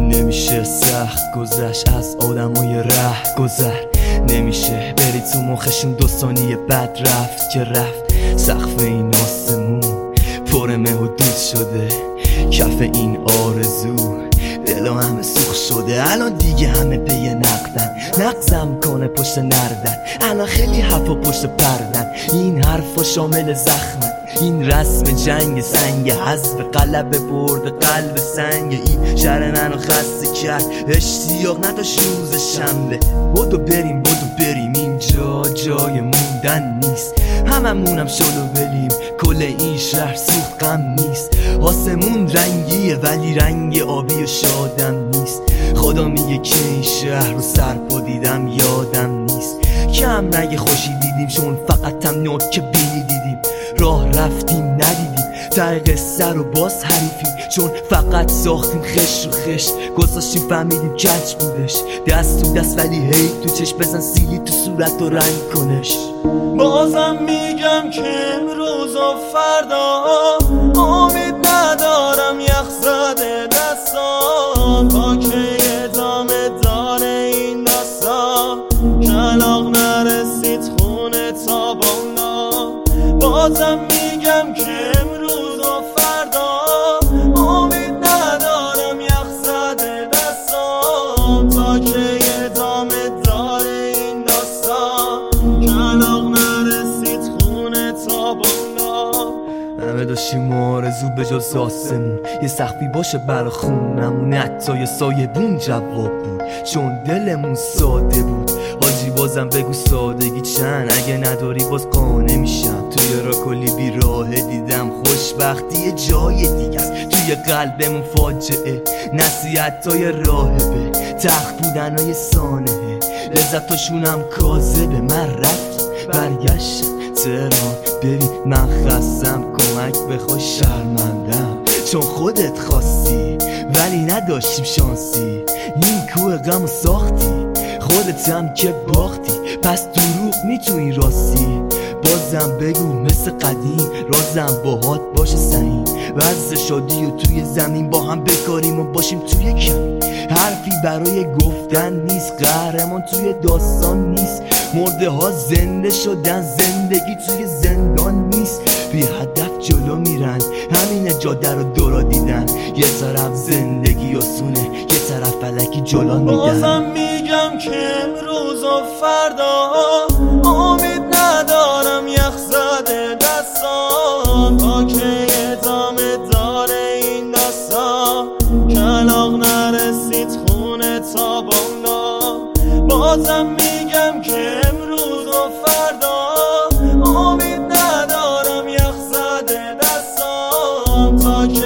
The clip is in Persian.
نمیشه سخت گذشت از آدمای ره گذر، نمیشه بری تو مخشون 2 ثانیه بعد رفت که رفت. سقف این آسمون پر مه و دود شده، کف این آرزو دلو همه سوخ شده. الان دیگه همه پی نقدن، نقزم کنه پشت نردن، الان خیلی حرفا پشت پردن. این حرفا شامل زخمن، این رسم جنگ سنگ حذف قلب برد قلب سنگ. این شهر منو خسته کرد، اشتیاق نداشت روز شنبه. بدو بریم اینجا جای موندن نیست، هممونم شلو بریم. کل این شهر سوخت غم نیست، آسمون رنگیه ولی رنگ آبی و شادم نیست. خدا میگه که این شهر رو سرپا دیدم یادم نیست. کم نگه خوشی دیدیم چون فقط هم نوک بیلی دیدیم. راه رفتیم ندیدیم ته قصه رو باز حریفیم، چون فقط ساختیم خش رو خش. گذاشتیم فهمیدیم کج بودش، دست تو دست ولی هی تو چشم بزن سیلی تو صورت و رنگ کنش. بازم میگم که امروز و فردا امید ندارم، یخ زده دستام تا که ادامه داره این داستان. کلاغ نرسید خونه تا بالا. بازم میگم که امروز و فردا امید ندارم، یخ زده دستام تا که ادامه داره این داستان. کلاغ نرسید خونه تا بالا. همه داشتیم آرزو به جز آسمون، یه سقفی باشه برا خونمون، حتی یه سایبون جواب بود چون دلمون ساده بود. حاجی بازم بگو سادگی چند، اگه نداری باز قانع میشم. توی را کلی بیراه دیدم، خوشبختی یه جای دیگه است. توی قلبمون فاجعه، نصیحتای راهبه، تخت بودنای سانحه، لذتاشونم کاذبه. من رفتم برگشتم تهران، ببین من خستم، کمک بخوای شرمندم چون خودت خواستی ولی نداشتیم شانسی. این کوه غمو ساختی خودت هم که باختی، پس دروغ نی تو این راستی. بازم بگو مثل قدیم رازم باهات باشه سعیم، وز شادی و توی زمین با هم بکاریم و باشیم توی کم. حرفی برای گفتن نیست، قهرمان توی داستان نیست. مرده ها زنده شدن، زندگی توی زندان نیست. بی هدف جلو میرن، همین جاده رو دورا دیدن. یه طرف زندگی آسونه، یه طرف فلکی جلو میدن. بازم میگم که امروز و فردا امید ندارم، یخ زده دستام تا که ادامه داره این داستان. کلاغ نرسید خونه تا بالا. بازم میگم که امروز و فردا امید ندارم، یخ زده دستام تا که